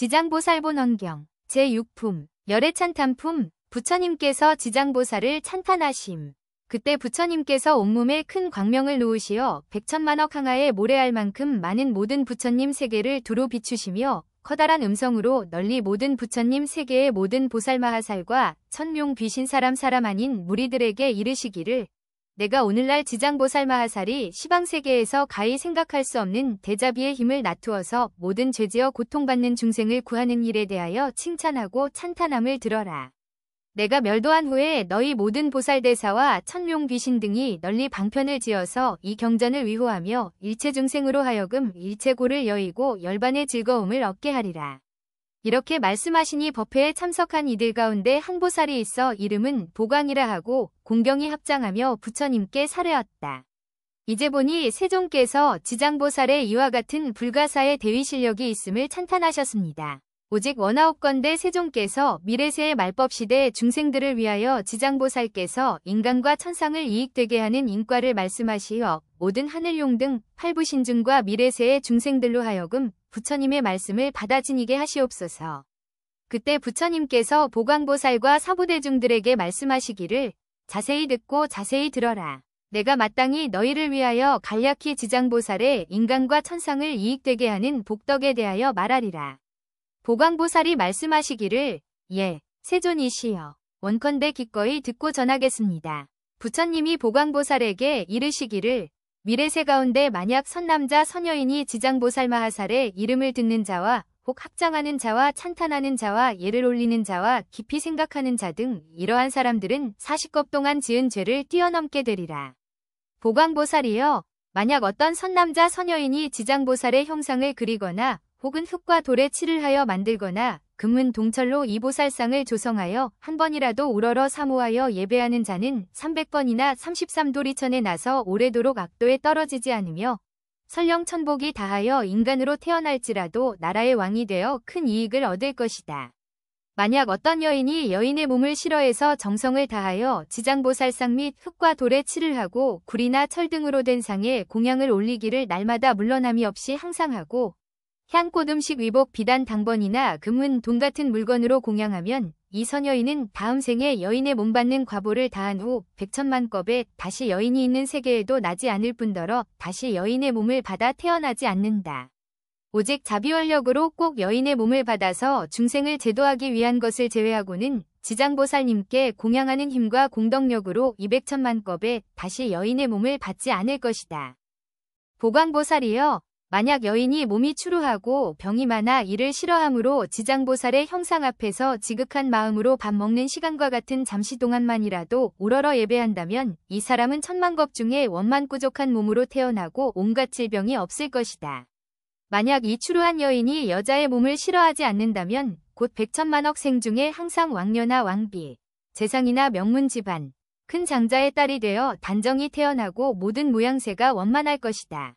지장보살본원경 제6품 열애찬탄품 부처님께서 지장보살을 찬탄하심. 그때 부처님께서 온몸에 큰 광명을 놓으시어 백천만억 항아에 모래알 만큼 많은 모든 부처님 세계를 두루 비추시며 커다란 음성으로 널리 모든 부처님 세계의 모든 보살마하살과 천명 귀신 사람 아닌 무리들에게 이르시기를 내가 오늘날 지장보살마하살이 시방세계에서 가히 생각할 수 없는 대자비의 힘을 나투어서 모든 죄지어 고통받는 중생을 구하는 일에 대하여 칭찬하고 찬탄함을 들어라. 내가 멸도한 후에 너희 모든 보살대사와 천명 귀신 등이 널리 방편을 지어서 이 경전을 위호하며 일체 중생으로 하여금 일체고를 여의고 열반의 즐거움을 얻게 하리라. 이렇게 말씀하시니 법회에 참석한 이들 가운데 한 보살이 있어 이름은 보광이라 하고 공경이 합장하며 부처님께 사례었다. 이제 보니 세종께서 지장보살의 이와 같은 불가사의 대위 실력이 있음을 찬탄하셨습니다. 오직 원하옵건대 세종께서 미래세의 말법시대 중생들을 위하여 지장보살께서 인간과 천상을 이익되게 하는 인과를 말씀하시어 모든 하늘용 등 팔부신중과 미래세의 중생들로 하여금 부처님의 말씀을 받아 지니게 하시옵소서. 그때 부처님께서 보광보살과 사부대중들에게 말씀하시기를 자세히 듣고 자세히 들어라. 내가 마땅히 너희를 위하여 간략히 지장보살의 인간과 천상을 이익되게 하는 복덕에 대하여 말하리라. 보광보살이 말씀하시기를 예, 세존이시여. 원컨대 기꺼이 듣고 전하겠습니다. 부처님이 보광보살에게 이르시기를 미래세 가운데 만약 선남자 선여인이 지장보살마하살의 이름을 듣는 자와 혹 합장하는 자와 찬탄하는 자와 예를 올리는 자와 깊이 생각하는 자 등 이러한 사람들은 40겁 동안 지은 죄를 뛰어넘게 되리라. 보광보살이여, 만약 어떤 선남자 선여인이 지장보살의 형상을 그리거나 혹은 흙과 돌에 칠을 하여 만들거나 금은 동철로 이 보살상을 조성하여 한 번이라도 우러러 사모하여 예배하는 자는 300번이나 33도리천에 나서 오래도록 악도에 떨어지지 않으며 설령 천복이 다하여 인간으로 태어날지라도 나라의 왕이 되어 큰 이익을 얻을 것이다. 만약 어떤 여인이 여인의 몸을 싫어해서 정성을 다하여 지장보살상 및 흙과 돌에 칠을 하고 구리나 철 등으로 된 상에 공양을 올리기를 날마다 물러남이 없이 항상 하고 향꽃 음식 위복 비단 당번이나 금은 돈 같은 물건으로 공양하면 이 선여인은 다음 생에 여인의 몸 받는 과보를 다한 후 백천만 겁에 다시 여인이 있는 세계에도 나지 않을 뿐더러 다시 여인의 몸을 받아 태어나지 않는다. 오직 자비원력으로 꼭 여인의 몸을 받아서 중생을 제도하기 위한 것을 제외하고는 지장보살님께 공양하는 힘과 공덕력으로 200천만 겁에 다시 여인의 몸을 받지 않을 것이다. 보광보살이여, 만약 여인이 몸이 추루하고 병이 많아 이를 싫어하므로 지장보살의 형상 앞에서 지극한 마음으로 밥 먹는 시간과 같은 잠시 동안만이라도 우러러 예배한다면 이 사람은 천만겁 중에 원만꾸족한 몸으로 태어나고 온갖 질병이 없을 것이다. 만약 이 추루한 여인이 여자의 몸을 싫어하지 않는다면 곧 백천만억 생 중에 항상 왕녀나 왕비, 재상이나 명문 집안, 큰 장자의 딸이 되어 단정히 태어나고 모든 모양새가 원만할 것이다.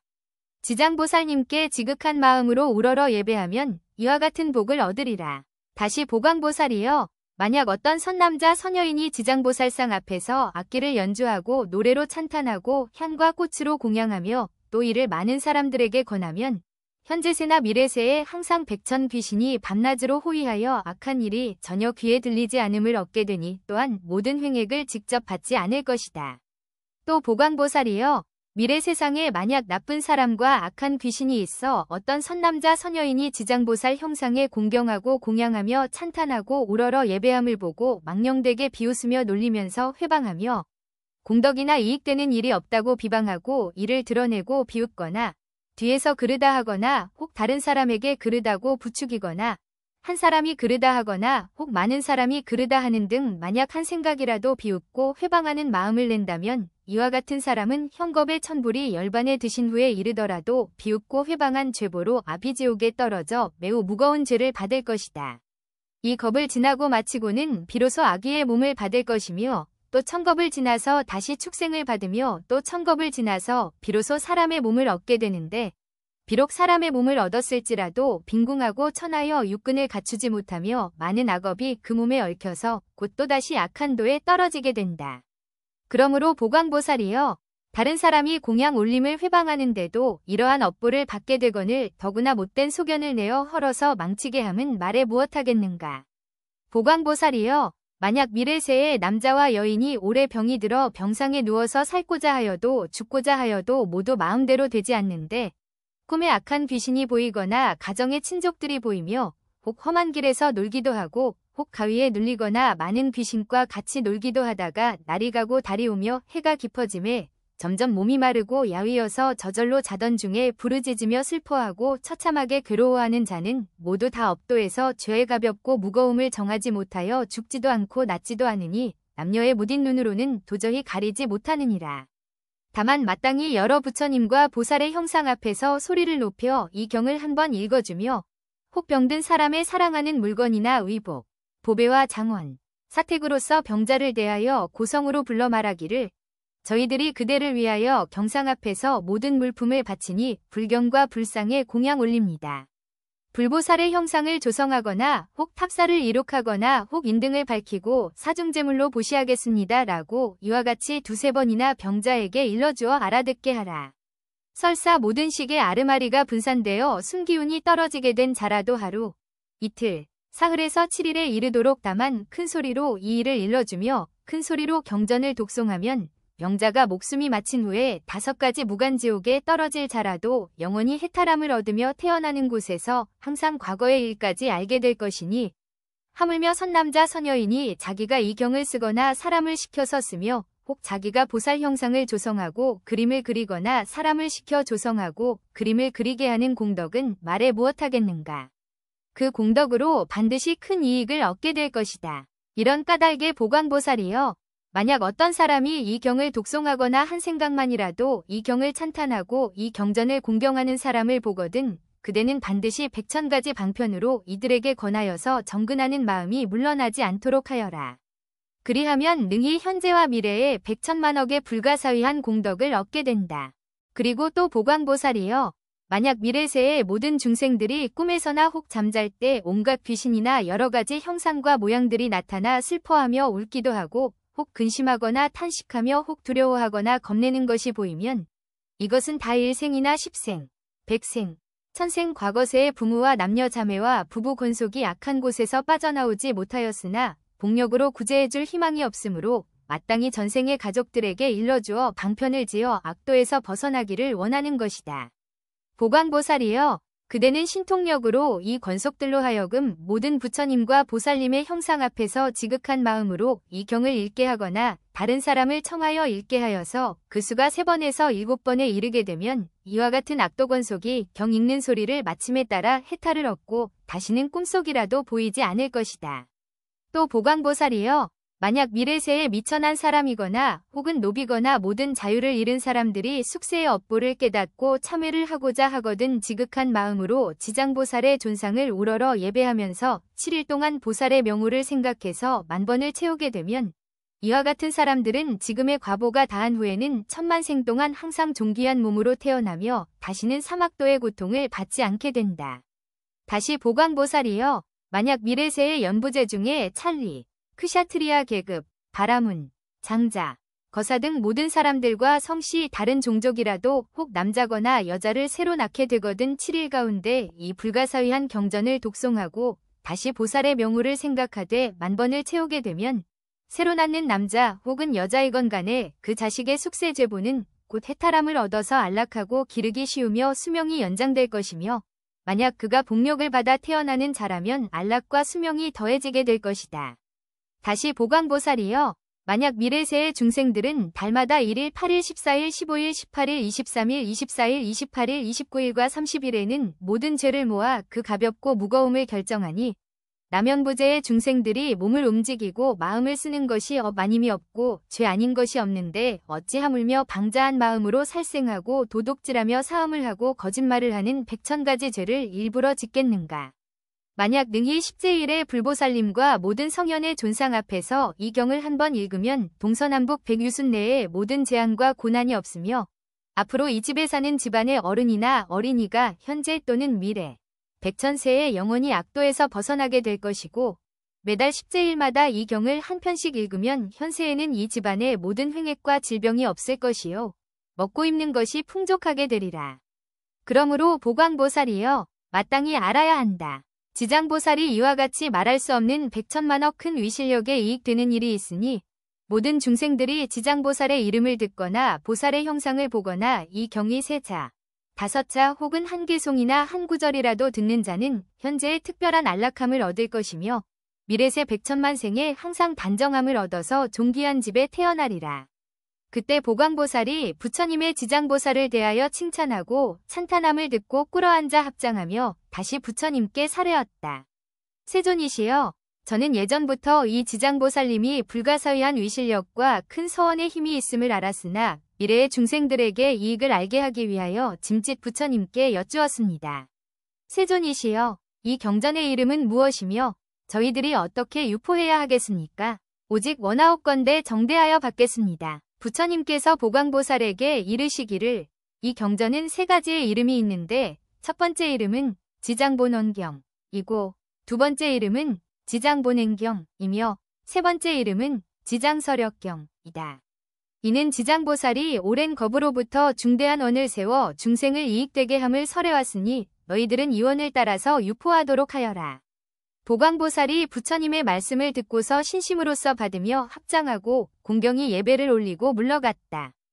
지장보살님께 지극한 마음으로 우러러 예배하면 이와 같은 복을 얻으리라. 다시 보광보살이여, 만약 어떤 선남자 선여인이 지장보살상 앞에서 악기를 연주하고 노래로 찬탄하고 향과 꽃으로 공양하며 또 이를 많은 사람들에게 권하면 현재세나 미래세에 항상 백천 귀신이 밤낮으로 호위하여 악한 일이 전혀 귀에 들리지 않음을 얻게 되니 또한 모든 횡액을 직접 받지 않을 것이다. 또 보광보살이여, 미래 세상에 만약 나쁜 사람과 악한 귀신이 있어 어떤 선남자 선여인이 지장보살 형상에 공경하고 공양하며 찬탄하고 우러러 예배함을 보고 망령되게 비웃으며 놀리면서 회방하며 공덕이나 이익되는 일이 없다고 비방하고 이를 드러내고 비웃거나 뒤에서 그르다 하거나 혹 다른 사람에게 그르다고 부추기거나 한 사람이 그르다 하거나 혹 많은 사람이 그르다 하는 등 만약 한 생각이라도 비웃고 회방하는 마음을 낸다면 이와 같은 사람은 형겁의 천불이 열반에 드신 후에 이르더라도 비웃고 회방한 죄보로 아비지옥에 떨어져 매우 무거운 죄를 받을 것이다. 이 겁을 지나고 마치고는 비로소 아기의 몸을 받을 것이며 또 천겁을 지나서 다시 축생을 받으며 또 천겁을 지나서 비로소 사람의 몸을 얻게 되는데 비록 사람의 몸을 얻었을지라도 빈궁하고 천하여 육근을 갖추지 못하며 많은 악업이 그 몸에 얽혀서 곧 또다시 악한 도에 떨어지게 된다. 그러므로 보광보살이여, 다른 사람이 공양 올림을 회방하는데도 이러한 업보를 받게 되거늘 더구나 못된 소견을 내어 헐어서 망치게 함은 말에 무엇하겠는가. 보광보살이여, 만약 미래세에 남자와 여인이 오래 병이 들어 병상에 누워서 살고자 하여도 죽고자 하여도 모두 마음대로 되지 않는데 꿈에 악한 귀신이 보이거나 가정의 친족들이 보이며 혹 험한 길에서 놀기도 하고 혹 가위에 눌리거나 많은 귀신과 같이 놀기도 하다가 날이 가고 달이 오며 해가 깊어짐에 점점 몸이 마르고 야위어서 저절로 자던 중에 부르짖으며 슬퍼하고 처참하게 괴로워하는 자는 모두 다 업도에서 죄의 가볍고 무거움을 정하지 못하여 죽지도 않고 낫지도 않으니 남녀의 무딘 눈으로는 도저히 가리지 못하느니라. 다만 마땅히 여러 부처님과 보살의 형상 앞에서 소리를 높여 이 경을 한번 읽어주며 혹 병든 사람의 사랑하는 물건이나 의복, 보배와 장원, 사택으로서 병자를 대하여 고성으로 불러 말하기를 저희들이 그대를 위하여 경상 앞에서 모든 물품을 바치니 불경과 불상에 공양 올립니다. 불보살의 형상을 조성하거나 혹 탑사를 이룩하거나 혹 인등을 밝히고 사중제물로 보시하겠습니다. 라고 이와 같이 두세 번이나 병자에게 일러주어 알아듣게 하라. 설사 모든 식의 아르마리가 분산되어 순기운이 떨어지게 된 자라도 하루, 이틀, 사흘에서 7일에 이르도록 다만 큰 소리로 이 일을 일러주며 큰 소리로 경전을 독송하면 병자가 목숨이 마친 후에 5가지 무간지옥에 떨어질 자라도 영원히 해탈함을 얻으며 태어나는 곳에서 항상 과거의 일까지 알게 될 것이니 하물며 선남자 선여인이 자기가 이 경을 쓰거나 사람을 시켜서 쓰며 혹 자기가 보살 형상을 조성하고 그림을 그리거나 사람을 시켜 조성하고 그림을 그리게 하는 공덕은 말에 무엇하겠는가. 그 공덕으로 반드시 큰 이익을 얻게 될 것이다. 이런 까닭의 보광보살이여, 만약 어떤 사람이 이 경을 독송하거나 한 생각만이라도 이 경을 찬탄하고 이 경전을 공경하는 사람을 보거든 그대는 반드시 100,000가지 방편으로 이들에게 권하여서 정근하는 마음이 물러나지 않도록 하여라. 그리하면 능히 현재와 미래에 100,000,000억의 불가사의한 공덕을 얻게 된다. 그리고 또 보광보살이여, 만약 미래세의 모든 중생들이 꿈에서나 혹 잠잘 때 온갖 귀신이나 여러 가지 형상과 모양들이 나타나 슬퍼하며 울기도 하고 혹 근심하거나 탄식하며 혹 두려워하거나 겁내는 것이 보이면 이것은 다 1생이나 10생, 100생, 1000생 과거세의 부모와 남녀 자매와 부부 권속이 악한 곳에서 빠져나오지 못하였으나 복력으로 구제해줄 희망이 없으므로 마땅히 전생의 가족들에게 일러주어 방편을 지어 악도에서 벗어나기를 원하는 것이다. 보광보살이여, 그대는 신통력으로 이 권속들로 하여금 모든 부처님과 보살님의 형상 앞에서 지극한 마음으로 이 경을 읽게 하거나 다른 사람을 청하여 읽게 하여서 그 수가 3번에서 7번에 이르게 되면 이와 같은 악도 권속이 경 읽는 소리를 마침에 따라 해탈을 얻고 다시는 꿈속이라도 보이지 않을 것이다. 또 보광보살이여, 만약 미래세에 미천한 사람이거나 혹은 노비거나 모든 자유를 잃은 사람들이 숙세의 업보를 깨닫고 참회를 하고자 하거든 지극한 마음으로 지장보살의 존상을 우러러 예배하면서 7일 동안 보살의 명호를 생각해서 10,000번을 채우게 되면 이와 같은 사람들은 지금의 과보가 다한 후에는 10,000,000생 동안 항상 존귀한 몸으로 태어나며 다시는 사막도의 고통을 받지 않게 된다. 다시 보광보살이여, 만약 미래세의 연부제 중에 찰리, 크샤트리아 계급, 바라문, 장자, 거사 등 모든 사람들과 성씨 다른 종족이라도 혹 남자거나 여자를 새로 낳게 되거든 7일 가운데 이 불가사의한 경전을 독송하고 다시 보살의 명호를 생각하되 10,000번을 채우게 되면 새로 낳는 남자 혹은 여자이건 간에 그 자식의 숙세 죄보는 곧 해탈함을 얻어서 안락하고 기르기 쉬우며 수명이 연장될 것이며 만약 그가 복력을 받아 태어나는 자라면 안락과 수명이 더해지게 될 것이다. 다시 보광보살이여, 만약 미래세의 중생들은 달마다 1일, 8일, 14일, 15일, 18일, 23일, 24일, 28일, 29일과 30일에는 모든 죄를 모아 그 가볍고 무거움을 결정하니 남연부제의 중생들이 몸을 움직이고 마음을 쓰는 것이 아님이 없고 죄 아닌 것이 없는데 어찌 하물며 방자한 마음으로 살생하고 도둑질하며 사음을 하고 거짓말을 하는 100,000가지 죄를 일부러 짓겠는가. 만약 능히 십제일의 불보살님과 모든 성현의 존상 앞에서 이 경을 한번 읽으면 동서남북 100유순 내에 모든 재앙과 고난이 없으며 앞으로 이 집에 사는 집안의 어른이나 어린이가 현재 또는 미래 100,000세에 영원히 악도에서 벗어나게 될 것이고 매달 십제일마다 이 경을 한 편씩 읽으면 현세에는 이 집안의 모든 횡액과 질병이 없을 것이요 먹고 입는 것이 풍족하게 되리라. 그러므로 보광보살이여 마땅히 알아야 한다. 지장보살이 이와 같이 말할 수 없는 백천만억 큰 위실력에 이익되는 일이 있으니 모든 중생들이 지장보살의 이름을 듣거나 보살의 형상을 보거나 이 경이 3자, 5자 혹은 한 개송이나 한 구절이라도 듣는 자는 현재의 특별한 안락함을 얻을 것이며 미래세 백천만 생에 항상 단정함을 얻어서 존귀한 집에 태어나리라. 그때 보광보살이 부처님의 지장보살을 대하여 칭찬하고 찬탄함을 듣고 꿇어앉아 합장하며 다시 부처님께 사례었다. 세존이시여, 저는 예전부터 이 지장보살님이 불가사의한 위실력과 큰 서원의 힘이 있음을 알았으나 미래의 중생들에게 이익을 알게 하기 위하여 짐짓 부처님께 여쭈었습니다. 세존이시여, 이 경전의 이름은 무엇이며 저희들이 어떻게 유포해야 하겠습니까? 오직 원하옵건대 정대하여 받겠습니다. 부처님께서 보광보살에게 이르시기를 이 경전은 3가지의 이름이 있는데 첫 번째 이름은 지장본원경이고 두 번째 이름은 지장본행경이며 세 번째 이름은 지장서력경이다. 이는 지장보살이 오랜 겁으로부터 중대한 원을 세워 중생을 이익되게 함을 설해왔으니 너희들은 이 원을 따라서 유포하도록 하여라. 보광보살이 부처님의 말씀을 듣고서 신심으로써 받으며 합장하고 공경히 예배를 올리고 물러갔다.